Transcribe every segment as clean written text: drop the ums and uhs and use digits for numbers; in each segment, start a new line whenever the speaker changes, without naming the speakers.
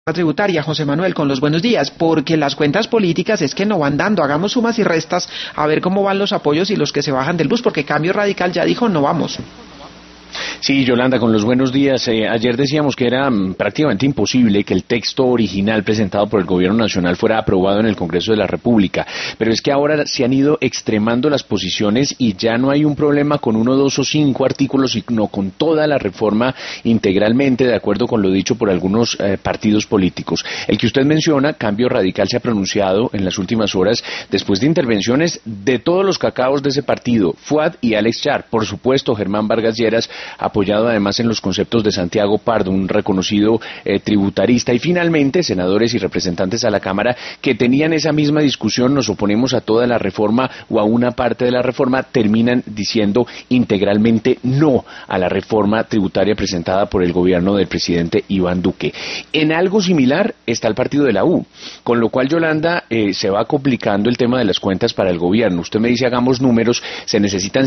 Tributaria, José Manuel, con los buenos días, porque las cuentas políticas es que no van dando, hagamos sumas y restas a ver cómo van los apoyos y los que se bajan del bus, porque Cambio Radical ya dijo no vamos.
Sí, Yolanda, con los buenos días. Ayer decíamos que era prácticamente imposible que el texto original presentado por el Gobierno Nacional fuera aprobado en el Congreso de la República, pero es que ahora se han ido extremando las posiciones y ya no hay un problema con 1, 2 o 5 artículos, sino con toda la reforma integralmente, de acuerdo con lo dicho por algunos partidos políticos. El que usted menciona, Cambio Radical, se ha pronunciado en las últimas horas después de intervenciones de todos los cacaos de ese partido, Fuad y Alex Char, por supuesto Germán Vargas Lleras, apoyado además en los conceptos de Santiago Pardo, un reconocido tributarista, y finalmente senadores y representantes a la Cámara que tenían esa misma discusión, nos oponemos a toda la reforma o a una parte de la reforma, terminan diciendo integralmente no a la reforma tributaria presentada por el gobierno del presidente Iván Duque. En algo similar está el partido de la U, con lo cual, Yolanda, se va complicando el tema de las cuentas para el gobierno. Usted me dice, hagamos números, se necesitan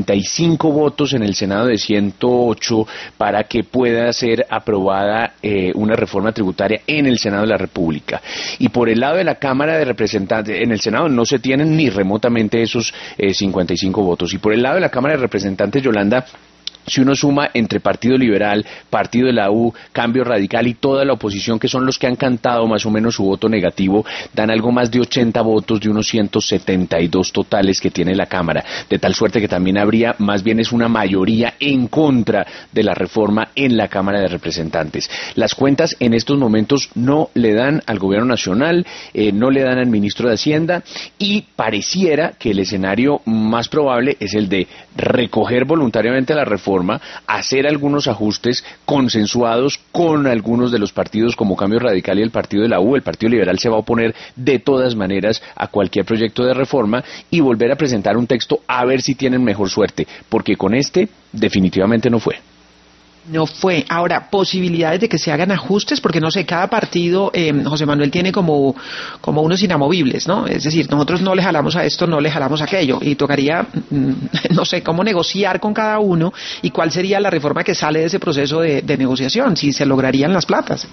55 votos en el Senado de 108 para que pueda ser aprobada una reforma tributaria en el Senado de la República. Y por el lado de la Cámara de Representantes, en el Senado no se tienen ni remotamente esos 55 votos. Y por el lado de la Cámara de Representantes, Yolanda, si uno suma entre Partido Liberal, Partido de la U, Cambio Radical y toda la oposición, que son los que han cantado más o menos su voto negativo, dan algo más de 80 votos de unos 172 totales que tiene la Cámara, de tal suerte que también habría, más bien es una mayoría en contra de la reforma en la Cámara de Representantes. Las cuentas en estos momentos no le dan al Gobierno Nacional, no le dan al Ministro de Hacienda, y pareciera que el escenario más probable es el de recoger voluntariamente la reforma, hacer algunos ajustes consensuados con algunos de los partidos como Cambio Radical y el Partido de la U. El Partido Liberal se va a oponer de todas maneras a cualquier proyecto de reforma y volver a presentar un texto a ver si tienen mejor suerte, porque con este definitivamente no fue.
No fue. Ahora, posibilidades de que se hagan ajustes, porque no sé, cada partido, José Manuel, tiene como unos inamovibles, ¿no? Es decir, nosotros no le jalamos a esto, no le jalamos a aquello, y tocaría, no sé, cómo negociar con cada uno y cuál sería la reforma que sale de ese proceso de negociación, si se lograrían las platas.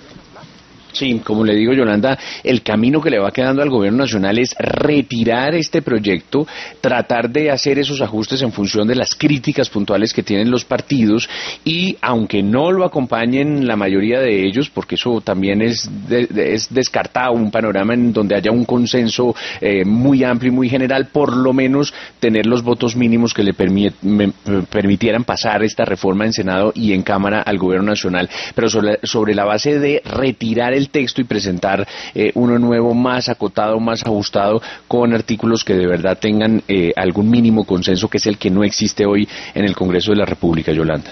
Sí, como le digo, Yolanda, el camino que le va quedando al Gobierno Nacional es retirar este proyecto, tratar de hacer esos ajustes en función de las críticas puntuales que tienen los partidos, y aunque no lo acompañen la mayoría de ellos, porque eso también es descartado, un panorama en donde haya un consenso muy amplio y muy general, por lo menos tener los votos mínimos que le permitieran pasar esta reforma en Senado y en Cámara al Gobierno Nacional, pero sobre la base de retirar el texto y presentar uno nuevo, más acotado, más ajustado, con artículos que de verdad tengan algún mínimo consenso, que es el que no existe hoy en el Congreso de la República, Yolanda.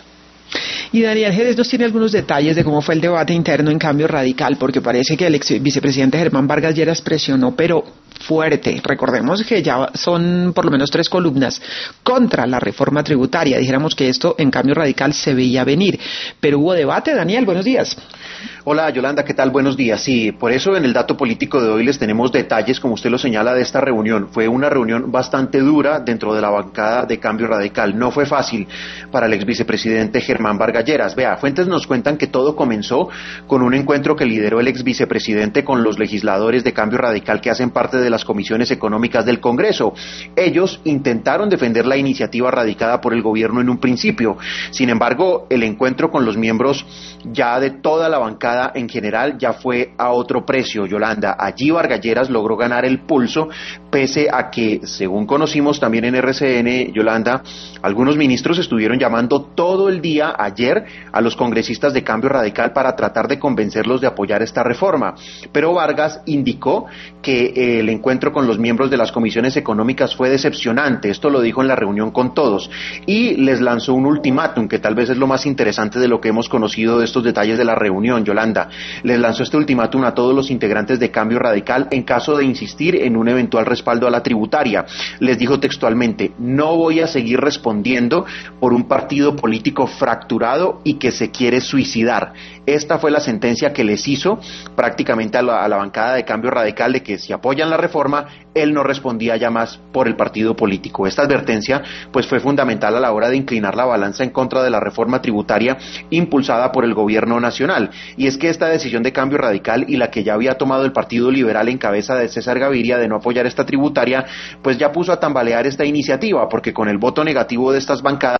Y Daniel Geddes nos tiene algunos detalles de cómo fue el debate interno en Cambio Radical, porque parece que el ex vicepresidente Germán Vargas Lleras presionó, pero fuerte. Recordemos que ya son por lo menos 3 columnas contra la reforma tributaria. Dijéramos que esto en Cambio Radical se veía venir, pero hubo debate. Daniel, buenos días.
Hola Yolanda, ¿qué tal? Buenos días. Sí, por eso en el dato político de hoy les tenemos detalles, como usted lo señala, de esta reunión. Fue una reunión bastante dura dentro de la bancada de Cambio Radical. No fue fácil para el ex vicepresidente Germán Vargas Lleras. Vea, fuentes nos cuentan que todo comenzó con un encuentro que lideró el ex vicepresidente con los legisladores de Cambio Radical que hacen parte de las comisiones económicas del Congreso. Ellos intentaron defender la iniciativa radicada por el gobierno en un principio. Sin embargo, el encuentro con los miembros ya de toda la bancada en general ya fue a otro precio, Yolanda. Allí Vargas Lleras logró ganar el pulso, pese a que, según conocimos también en RCN, Yolanda, algunos ministros estuvieron llamando todo el día ayer a los congresistas de Cambio Radical para tratar de convencerlos de apoyar esta reforma. Pero Vargas indicó que el encuentro con los miembros de las comisiones económicas fue decepcionante. Esto lo dijo en la reunión con todos. Y les lanzó un ultimátum, que tal vez es lo más interesante de lo que hemos conocido de estos detalles de la reunión, Yolanda. Les lanzó este ultimátum a todos los integrantes de Cambio Radical en caso de insistir en un eventual respaldo a la tributaria. Les dijo textualmente: no voy a seguir respondiendo por un partido político fracturado desesperado y que se quiere suicidar. Esta fue la sentencia que les hizo prácticamente a la bancada de Cambio Radical de que si apoyan la reforma, él no respondía ya más por el partido político. Esta advertencia pues fue fundamental a la hora de inclinar la balanza en contra de la reforma tributaria impulsada por el gobierno nacional. Y es que esta decisión de Cambio Radical y la que ya había tomado el Partido Liberal en cabeza de César Gaviria de no apoyar esta tributaria, pues ya puso a tambalear esta iniciativa, porque con el voto negativo de estas bancadas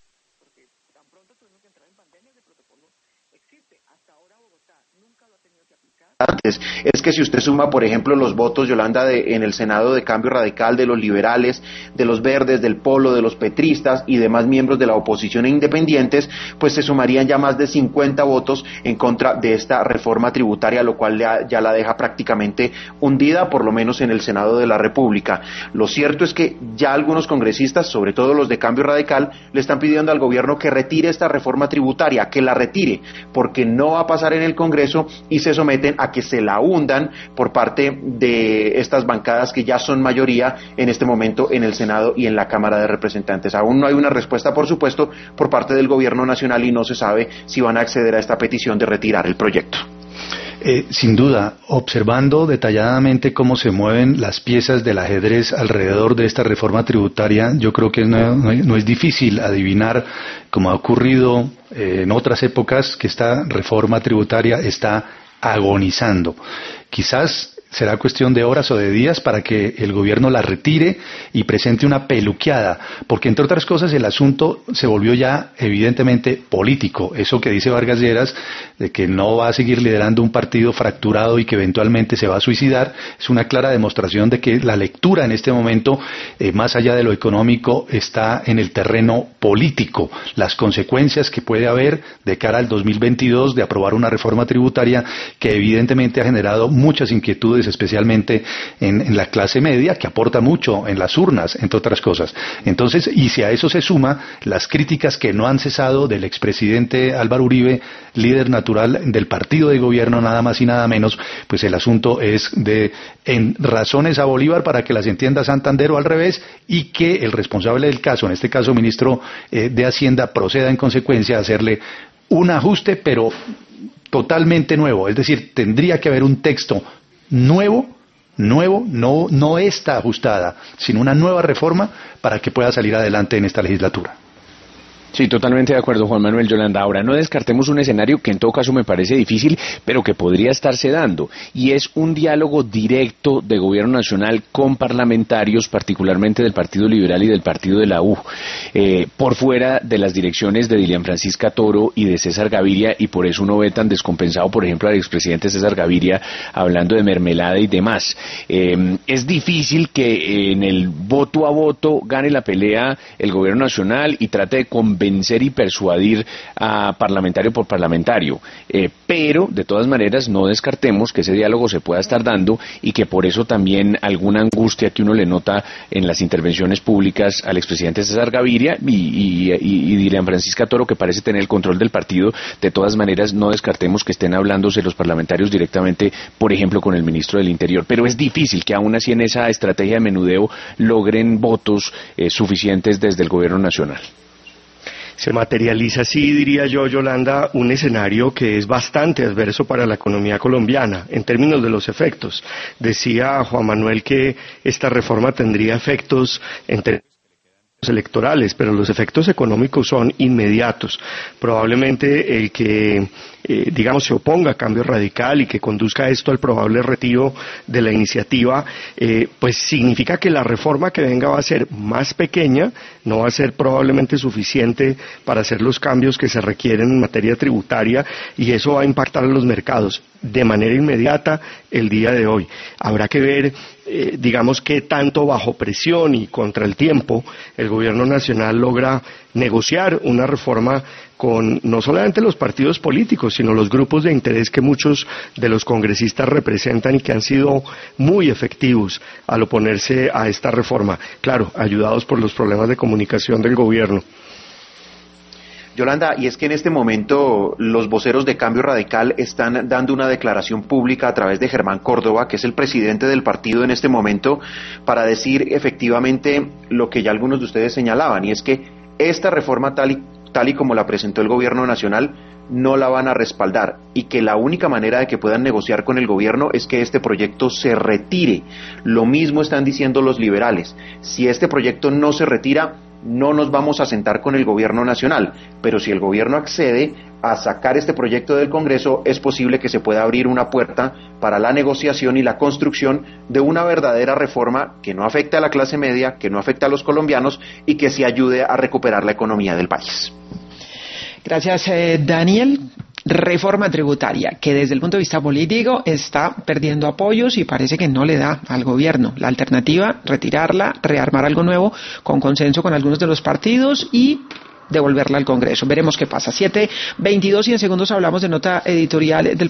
antes, es que si usted suma, por ejemplo, los votos, Yolanda, en el Senado de Cambio Radical, de los liberales, de los verdes, del Polo, de los petristas y demás miembros de la oposición e independientes, pues se sumarían ya más de 50 votos en contra de esta reforma tributaria, lo cual ya la deja prácticamente hundida, por lo menos en el Senado de la República. Lo cierto es que ya algunos congresistas, sobre todo los de Cambio Radical, le están pidiendo al gobierno que retire esta reforma tributaria, que la retire, porque no va a pasar en el Congreso y se someten a que se la hundan por parte de estas bancadas que ya son mayoría en este momento en el Senado y en la Cámara de Representantes. Aún no hay una respuesta, por supuesto, por parte del gobierno nacional y no se sabe si van a acceder a esta petición de retirar el proyecto.
Sin duda, observando detalladamente cómo se mueven las piezas del ajedrez alrededor de esta reforma tributaria, yo creo que no es difícil adivinar, como ha ocurrido en otras épocas, que esta reforma tributaria está agonizando. Quizás será cuestión de horas o de días para que el gobierno la retire y presente una peluqueada, porque entre otras cosas el asunto se volvió ya evidentemente político. Eso que dice Vargas Lleras, de que no va a seguir liderando un partido fracturado y que eventualmente se va a suicidar, es una clara demostración de que la lectura en este momento, más allá de lo económico, está en el terreno político. Las consecuencias que puede haber de cara al 2022 de aprobar una reforma tributaria que evidentemente ha generado muchas inquietudes, especialmente en la clase media, que aporta mucho en las urnas, entre otras cosas. Entonces, y si a eso se suma las críticas que no han cesado del expresidente Álvaro Uribe, líder natural del partido de gobierno, nada más y nada menos, pues el asunto es de en razones a Bolívar para que las entienda Santander o al revés, y que el responsable del caso, en este caso ministro de Hacienda, proceda en consecuencia a hacerle un ajuste, pero totalmente nuevo. Es decir, tendría que haber un texto nuevo, no esta ajustada, sino una nueva reforma para que pueda salir adelante en esta legislatura.
Sí, totalmente de acuerdo, Juan Manuel. Yolanda, ahora no descartemos un escenario que en todo caso me parece difícil, pero que podría estarse dando, y es un diálogo directo de gobierno nacional con parlamentarios, particularmente del Partido Liberal y del Partido de la U, por fuera de las direcciones de Dilian Francisca Toro y de César Gaviria, y por eso uno ve tan descompensado, por ejemplo, al expresidente César Gaviria hablando de mermelada y demás. Es difícil que en el voto a voto gane la pelea el gobierno nacional y trate de convencer y persuadir a parlamentario por parlamentario, pero de todas maneras no descartemos que ese diálogo se pueda estar dando y que por eso también alguna angustia que uno le nota en las intervenciones públicas al expresidente César Gaviria y Dilian Francisca Toro, que parece tener el control del partido, de todas maneras no descartemos que estén hablándose los parlamentarios directamente, por ejemplo, con el ministro del Interior, pero es difícil que aún así en esa estrategia de menudeo logren votos suficientes desde el gobierno nacional.
Se materializa así, diría yo, Yolanda, un escenario que es bastante adverso para la economía colombiana, en términos de los efectos. Decía Juan Manuel que esta reforma tendría efectos en términos electorales, pero los efectos económicos son inmediatos. Probablemente el que se oponga a Cambio Radical y que conduzca esto al probable retiro de la iniciativa, pues significa que la reforma que venga va a ser más pequeña, no va a ser probablemente suficiente para hacer los cambios que se requieren en materia tributaria, y eso va a impactar a los mercados de manera inmediata el día de hoy. Habrá que ver, qué tanto bajo presión y contra el tiempo el gobierno nacional logra negociar una reforma con no solamente los partidos políticos, sino los grupos de interés que muchos de los congresistas representan y que han sido muy efectivos al oponerse a esta reforma, claro, ayudados por los problemas de comunicación del gobierno.
Yolanda, y es que en este momento los voceros de Cambio Radical están dando una declaración pública a través de Germán Córdoba, que es el presidente del partido en este momento, para decir efectivamente lo que ya algunos de ustedes señalaban, y es que esta reforma tal tal y como la presentó el gobierno nacional, no la van a respaldar y que la única manera de que puedan negociar con el gobierno es que este proyecto se retire. Lo mismo están diciendo los liberales. Si este proyecto no se retira, no nos vamos a sentar con el gobierno nacional, pero si el gobierno accede a sacar este proyecto del Congreso, es posible que se pueda abrir una puerta para la negociación y la construcción de una verdadera reforma que no afecte a la clase media, que no afecte a los colombianos y que sí ayude a recuperar la economía del país.
Gracias, Daniel. Reforma tributaria que desde el punto de vista político está perdiendo apoyos y parece que no le da al gobierno. La alternativa, retirarla, rearmar algo nuevo con consenso con algunos de los partidos y devolverla al Congreso. Veremos qué pasa. 7:22 y en segundos hablamos de nota editorial del